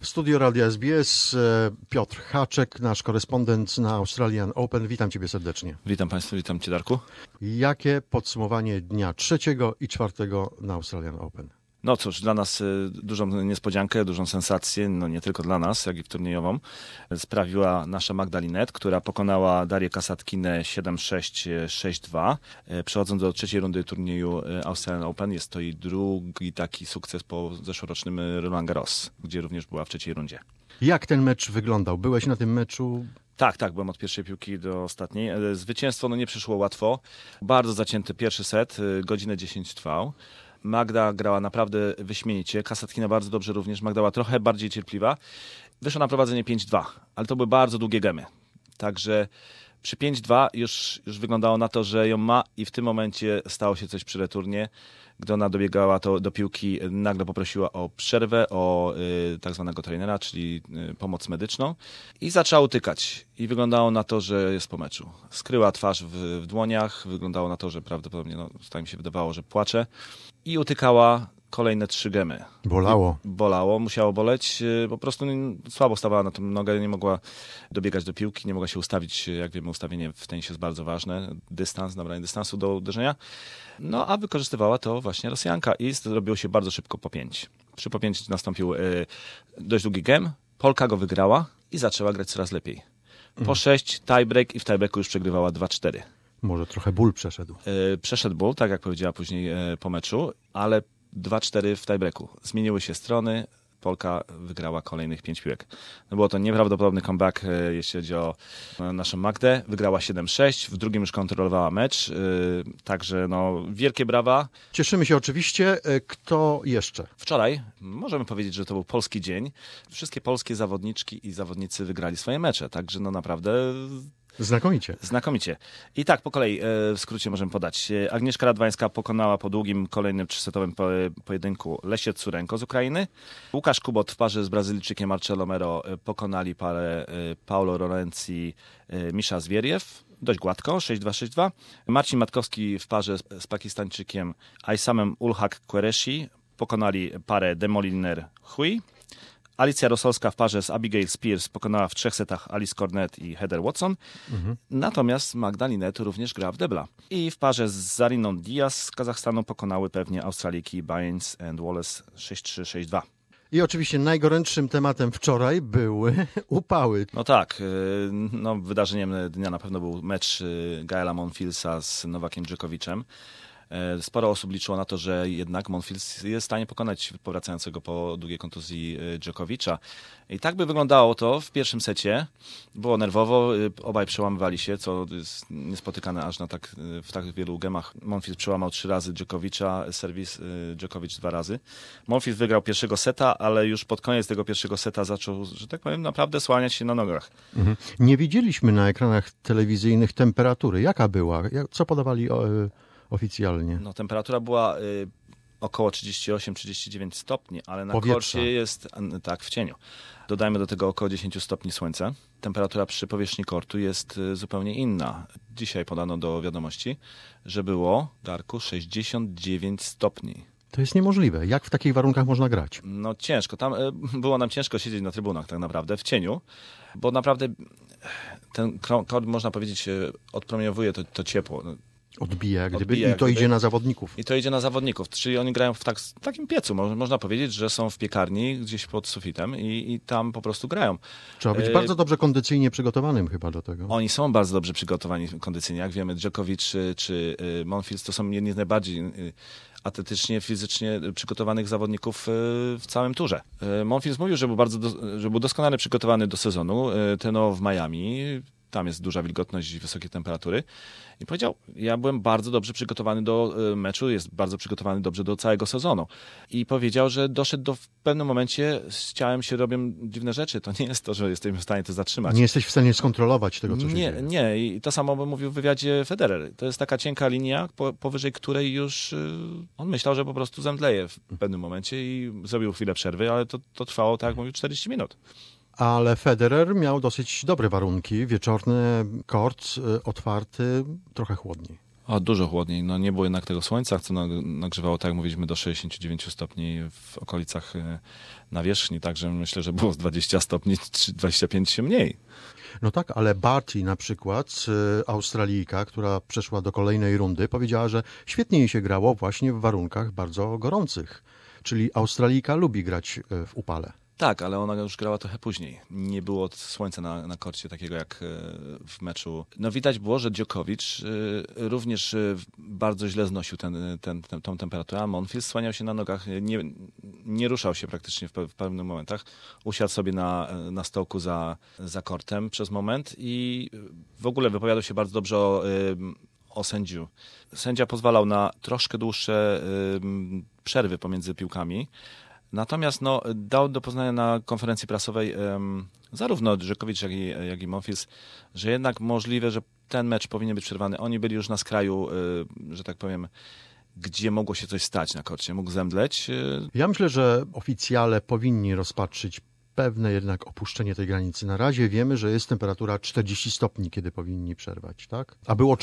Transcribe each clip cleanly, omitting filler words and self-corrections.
W studio Radia SBS Piotr Haczek, nasz korespondent na Australian Open. Witam Ciebie serdecznie. Witam Państwa, witam Cię, Darku. Jakie podsumowanie dnia 3 i 4 na Australian Open? No cóż, dla nas dużą niespodziankę, dużą sensację, no nie tylko dla nas, jak i w turniejową, sprawiła nasza Magda Linette, która pokonała Darię Kasatkinę 7-6, 6-2. Przechodząc do trzeciej rundy turnieju Australian Open, jest to jej drugi taki sukces po zeszłorocznym Roland Garros, gdzie również była w trzeciej rundzie. Jak ten mecz wyglądał? Byłeś na tym meczu? Tak, byłem od pierwszej piłki do ostatniej. Zwycięstwo nie przyszło łatwo. Bardzo zacięty pierwszy set, godzinę 10 trwał. Magda grała naprawdę wyśmienicie, Kasatkina bardzo dobrze również, Magda była trochę bardziej cierpliwa. Wyszło na prowadzenie 5-2, ale to były bardzo długie gemy. Także przy 5-2 już wyglądało na to, że ją ma i w tym momencie stało się coś przy returnie. Gdy ona dobiegała do piłki, nagle poprosiła o przerwę, o tak zwanego trenera, czyli pomoc medyczną i zaczęła utykać. I wyglądało na to, że jest po meczu. Skryła twarz w dłoniach, wyglądało na to, że prawdopodobnie, tak mi się wydawało, że płacze. I utykała kolejne 3 gemy. Bolało, musiało boleć. Po prostu słabo stawała na tą nogę, nie mogła dobiegać do piłki, nie mogła się ustawić. Jak wiemy, ustawienie w tenisie jest bardzo ważne. Dystans, nabranie dystansu do uderzenia. No, a wykorzystywała to właśnie Rosjanka i zrobiło się bardzo szybko po 5. Przy po 5 nastąpił dość długi gem. Polka go wygrała i zaczęła grać coraz lepiej. Po 6 tiebreak i w tiebreaku już przegrywała 2-4. Może trochę ból przeszedł. Przeszedł ból, tak jak powiedziała później po meczu, ale 2-4 w tiebreaku. Zmieniły się strony, Polka wygrała kolejnych 5 piłek. No było to nieprawdopodobny comeback, jeśli chodzi o naszą Magdę. Wygrała 7-6, w drugim już kontrolowała mecz, także wielkie brawa. Cieszymy się oczywiście. Kto jeszcze? Wczoraj możemy powiedzieć, że to był polski dzień. Wszystkie polskie zawodniczki i zawodnicy wygrali swoje mecze, także naprawdę... Znakomicie. I tak, po kolei, w skrócie możemy podać. Agnieszka Radwańska pokonała po długim kolejnym 3-setowym pojedynku Lesię Curenko z Ukrainy. Łukasz Kubot w parze z Brazylijczykiem Marcelo Mero pokonali parę Paulo Lorenzi, Misza Zwieriew. Dość gładko, 6-2, 6-2. Marcin Matkowski w parze z Pakistańczykiem Aisamem Ulhak Qureshi pokonali parę Demoliner Hui. Alicja Rosolska w parze z Abigail Spears pokonała w 3 setach Alice Cornet i Heather Watson. Natomiast Magda Linette również gra w debla. I w parze z Zariną Diaz z Kazachstanu pokonały pewnie Australijki Bynes and Wallace 6-3, 6-2. I oczywiście najgorętszym tematem wczoraj były upały. No tak, wydarzeniem dnia na pewno był mecz Gaela Monfilsa z Nowakiem Djokovicem. Sporo osób liczyło na to, że jednak Monfils jest w stanie pokonać powracającego po długiej kontuzji Djokovicza. I tak by wyglądało to w pierwszym secie. Było nerwowo, obaj przełamywali się, co jest niespotykane aż w tak wielu gemach. Monfils przełamał 3 razy Djokovicza, serwis Djokovic 2 razy. Monfils wygrał pierwszego seta, ale już pod koniec tego pierwszego seta zaczął, że tak powiem, naprawdę słaniać się na nogach. Nie widzieliśmy na ekranach telewizyjnych temperatury. Jaka była? Co podawali oficjalnie? Temperatura była około 38-39 stopni, ale na korcie jest tak w cieniu. Dodajmy do tego około 10 stopni słońca. Temperatura przy powierzchni kortu jest zupełnie inna. Dzisiaj podano do wiadomości, że było, Darku, 69 stopni. To jest niemożliwe. Jak w takich warunkach można grać? Ciężko. Było nam ciężko siedzieć na trybunach tak naprawdę, w cieniu, bo naprawdę ten kort, można powiedzieć, odpromieniowuje to ciepło. Odbija, i to idzie na zawodników. I to idzie na zawodników, czyli oni grają w takim piecu. Można powiedzieć, że są w piekarni gdzieś pod sufitem i tam po prostu grają. Trzeba być bardzo dobrze kondycyjnie przygotowanym chyba do tego. Oni są bardzo dobrze przygotowani kondycyjnie. Jak wiemy, Djokovic czy Monfils to są jedni z najbardziej atletycznie, fizycznie przygotowanych zawodników w całym turze. Monfils mówił, że był doskonale przygotowany do sezonu. Trenował w Miami. Tam jest duża wilgotność i wysokie temperatury. I powiedział, ja byłem bardzo dobrze przygotowany do meczu, jest bardzo przygotowany dobrze do całego sezonu. I powiedział, że doszedł w pewnym momencie, z ciałem się robią dziwne rzeczy. To nie jest to, że jesteśmy w stanie to zatrzymać. Nie jesteś w stanie skontrolować tego, co się dzieje. Nie. I to samo bym mówił w wywiadzie Federer. To jest taka cienka linia, powyżej której już on myślał, że po prostu zemdleje w pewnym momencie i zrobił chwilę przerwy, ale to trwało, tak jak mówił, 40 minut. Ale Federer miał dosyć dobre warunki. Wieczorny kort, otwarty, trochę chłodniej. Dużo chłodniej. No nie było jednak tego słońca, co nagrzewało, tak jak mówiliśmy, do 69 stopni w okolicach nawierzchni, także myślę, że było z 20 stopni, czy 25 mniej. No tak, ale Barty na przykład, Australijka, która przeszła do kolejnej rundy, powiedziała, że świetnie jej się grało właśnie w warunkach bardzo gorących. Czyli Australijka lubi grać w upale. Tak, ale ona już grała trochę później. Nie było słońca na korcie takiego jak w meczu. No widać było, że Djokovic również bardzo źle znosił tą temperaturę, a Monfils słaniał się na nogach, nie ruszał się praktycznie w pewnych momentach. Usiadł sobie na stołku za kortem przez moment i w ogóle wypowiadał się bardzo dobrze o sędziu. Sędzia pozwalał na troszkę dłuższe przerwy pomiędzy piłkami. Natomiast dał do poznania na konferencji prasowej zarówno Djokovic, jak i Monfils, że jednak możliwe, że ten mecz powinien być przerwany. Oni byli już na skraju, że tak powiem, gdzie mogło się coś stać na korcie, mógł zemdleć. Ja myślę, że oficjale powinni rozpatrzyć pewne jednak opuszczenie tej granicy. Na razie wiemy, że jest temperatura 40 stopni, kiedy powinni przerwać, tak? A było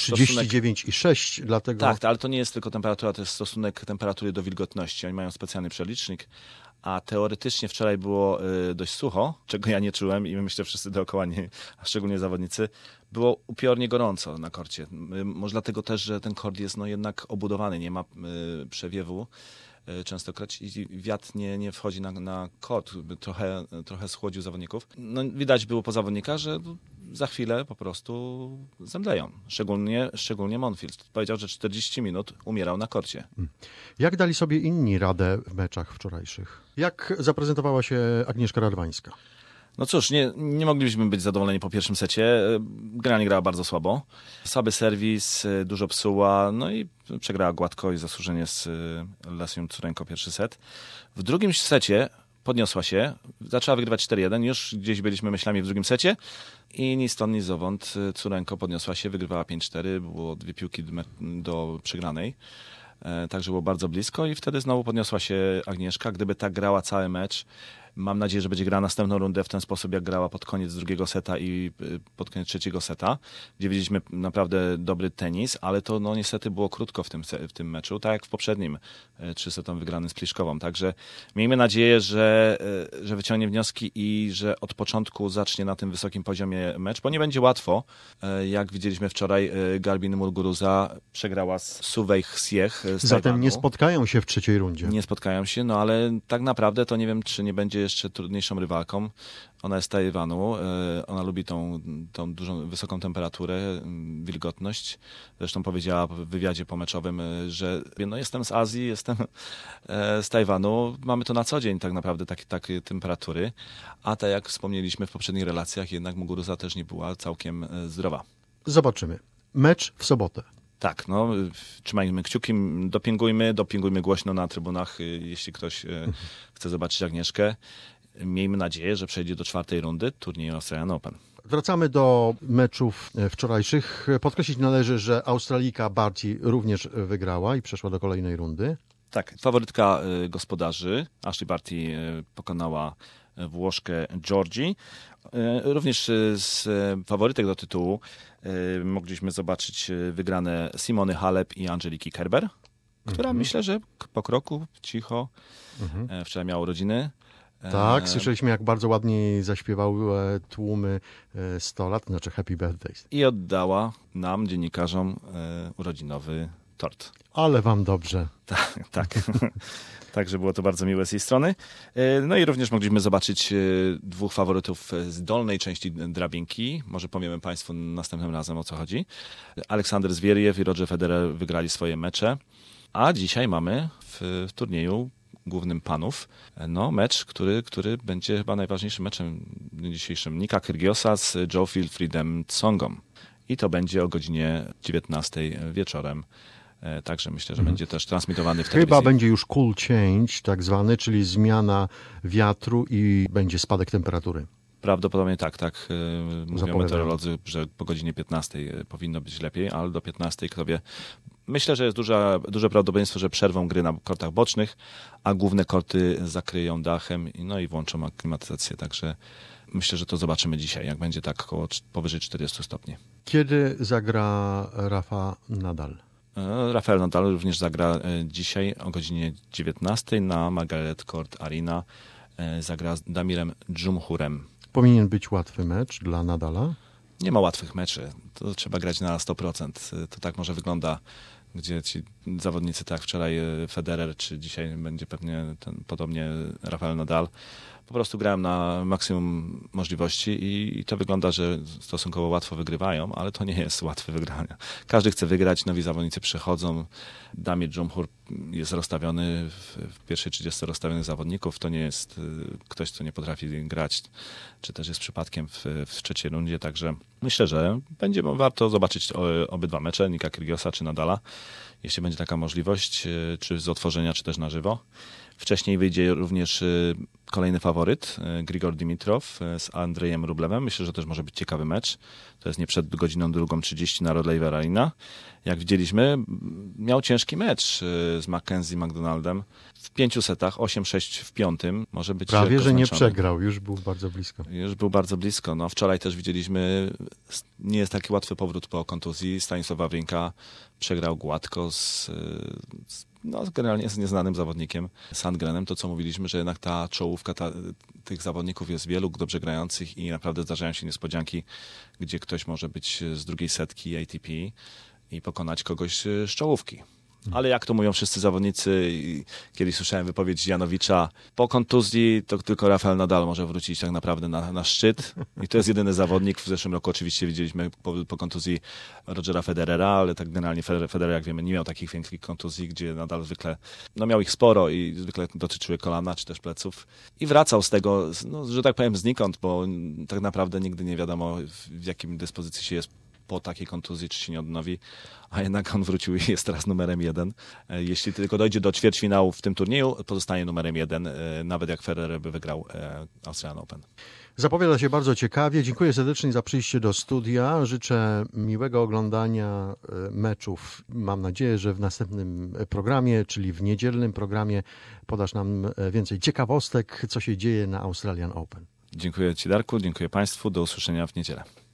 39,6, dlatego... Tak, ale to nie jest tylko temperatura, to jest stosunek temperatury do wilgotności. Oni mają specjalny przelicznik, a teoretycznie wczoraj było dość sucho, czego ja nie czułem i myślę wszyscy dookoła, a szczególnie zawodnicy. Było upiornie gorąco na korcie. Może dlatego też, że ten kort jest jednak obudowany, nie ma przewiewu. Częstokroć i wiatr nie wchodzi na kort, by trochę schłodził zawodników. No, widać było po zawodnikach, że za chwilę po prostu zemdleją. Szczególnie Monfils. Powiedział, że 40 minut umierał na korcie. Jak dali sobie inni radę w meczach wczorajszych? Jak zaprezentowała się Agnieszka Radwańska? No cóż, nie moglibyśmy być zadowoleni po pierwszym secie. Gra grała bardzo słabo. Słaby serwis, dużo psuła, no i przegrała gładko i zasłużenie z Lesią Curenko pierwszy set. W drugim secie podniosła się, zaczęła wygrywać 4-1, już gdzieś byliśmy myślami w drugim secie i ni stąd, ni zowąd Curenko podniosła się, wygrywała 5-4, było 2 piłki do przegranej. Także było bardzo blisko i wtedy znowu podniosła się Agnieszka. Gdyby tak grała cały mecz, mam nadzieję, że będzie grała następną rundę w ten sposób, jak grała pod koniec drugiego seta i pod koniec trzeciego seta, gdzie widzieliśmy naprawdę dobry tenis, ale to niestety było krótko w tym meczu, tak jak w poprzednim 3-setom wygranym z Pliszkową. Także miejmy nadzieję, że wyciągnie wnioski i że od początku zacznie na tym wysokim poziomie mecz, bo nie będzie łatwo. Jak widzieliśmy wczoraj, Garbine Muguruza przegrała z Suwej Hsieh z Zatem Tajwanu. nie spotkają się w trzeciej rundzie. Nie spotkają się, ale tak naprawdę to nie wiem, czy nie będzie jeszcze trudniejszą rywalką. Ona jest z Tajwanu, ona lubi tą dużą, wysoką temperaturę, wilgotność. Zresztą powiedziała w wywiadzie pomeczowym, że jestem z Azji, jestem z Tajwanu, mamy to na co dzień tak naprawdę, takie temperatury. A tak jak wspomnieliśmy w poprzednich relacjach, jednak Muguruza też nie była całkiem zdrowa. Zobaczymy. Mecz w sobotę. Tak, trzymajmy kciuki, dopingujmy głośno na trybunach, jeśli ktoś chce zobaczyć Agnieszkę. Miejmy nadzieję, że przejdzie do 4. rundy turnieju Australian Open. Wracamy do meczów wczorajszych. Podkreślić należy, że Australijka Barty również wygrała i przeszła do kolejnej rundy. Tak, faworytka gospodarzy Ashley Barty pokonała Włoszkę Giorgi. Również z faworytek do tytułu mogliśmy zobaczyć wygrane Simony Halep i Angeliki Kerber, która myślę, że po kroku cicho wczoraj miała urodziny. Tak, słyszeliśmy, jak bardzo ładnie zaśpiewały tłumy 100 lat, znaczy Happy Birthdays. I oddała nam, dziennikarzom, urodzinowy tort. Ale wam dobrze. Tak. Także było to bardzo miłe z jej strony. No i również mogliśmy zobaczyć 2 faworytów z dolnej części drabinki. Może powiemy Państwu następnym razem, o co chodzi. Aleksander Zwieriew i Roger Federer wygrali swoje mecze. A dzisiaj mamy w turnieju głównym panów mecz, który będzie chyba najważniejszym meczem dzisiejszym. Nika Kyrgiosa z Joe Wilfriedem Tsongą. I to będzie o godzinie 19 wieczorem. Także myślę, że będzie też transmitowany w telewizji. Chyba będzie już cool change, tak zwany, czyli zmiana wiatru i będzie spadek temperatury. Prawdopodobnie tak. Mówią meteorolodzy, że po godzinie 15 powinno być lepiej, ale do 15 kto wie. Myślę, że jest duże prawdopodobieństwo, że przerwą gry na kortach bocznych, a główne korty zakryją dachem i włączą aklimatyzację. Także myślę, że to zobaczymy dzisiaj, jak będzie tak powyżej 40 stopni. Kiedy zagra Rafa Nadal? Rafael Nadal również zagra dzisiaj o godzinie 19 na Margaret Court Arena. Zagra z Damirem Dżumhurem. Powinien być łatwy mecz dla Nadala? Nie ma łatwych meczy. To trzeba grać na 100%. To tak może wygląda, gdzie ci zawodnicy, tak wczoraj Federer, czy dzisiaj będzie pewnie podobnie Rafael Nadal, po prostu grałem na maksimum możliwości i to wygląda, że stosunkowo łatwo wygrywają, ale to nie jest łatwe wygranie. Każdy chce wygrać, nowi zawodnicy przychodzą. Damir Dżumhur jest rozstawiony w pierwszej 30 rozstawionych zawodników. To nie jest ktoś, kto nie potrafi grać, czy też jest przypadkiem w trzeciej rundzie, także myślę, że będzie warto zobaczyć obydwa mecze, Nika Kyrgiosa czy Nadala, jeśli będzie taka możliwość, czy z otworzenia, czy też na żywo. Wcześniej wyjdzie również kolejny faworyt, Grigor Dimitrow z Andrzejem Rublewem. Myślę, że też może być ciekawy mecz. To jest nie przed godziną 2:30 na Rod Laver Arena. Jak widzieliśmy, miał ciężki mecz z Mackenzie McDonaldem. W 5 setach, 8-6 w 5. Może być prawie, że nie zmęczony. przegrał, już był bardzo blisko. Już był bardzo blisko. No, wczoraj też widzieliśmy, nie jest taki łatwy powrót po kontuzji. Stanisław Wawrinka przegrał gładko generalnie z nieznanym zawodnikiem, Sandgrenem. To, co mówiliśmy, że jednak ta czołówka tych zawodników jest wielu dobrze grających i naprawdę zdarzają się niespodzianki, gdzie ktoś może być z drugiej setki ATP i pokonać kogoś z czołówki. Ale jak to mówią wszyscy zawodnicy, kiedyś słyszałem wypowiedź Janowicza, po kontuzji to tylko Rafael Nadal może wrócić tak naprawdę na szczyt. I to jest jedyny zawodnik. W zeszłym roku oczywiście widzieliśmy po kontuzji Rogera Federera, ale tak generalnie Federer, jak wiemy, nie miał takich większych kontuzji, gdzie Nadal zwykle, miał ich sporo i zwykle dotyczyły kolana czy też pleców. I wracał z tego, że tak powiem, znikąd, bo tak naprawdę nigdy nie wiadomo, w jakim dyspozycji się jest po takiej kontuzji, czy się nie odnowi, a jednak on wrócił i jest teraz numerem 1. Jeśli tylko dojdzie do ćwierćfinału w tym turnieju, pozostanie numerem 1, nawet jak Federer by wygrał Australian Open. Zapowiada się bardzo ciekawie. Dziękuję serdecznie za przyjście do studia. Życzę miłego oglądania meczów. Mam nadzieję, że w następnym programie, czyli w niedzielnym programie, podasz nam więcej ciekawostek, co się dzieje na Australian Open. Dziękuję Ci, Darku, dziękuję Państwu. Do usłyszenia w niedzielę.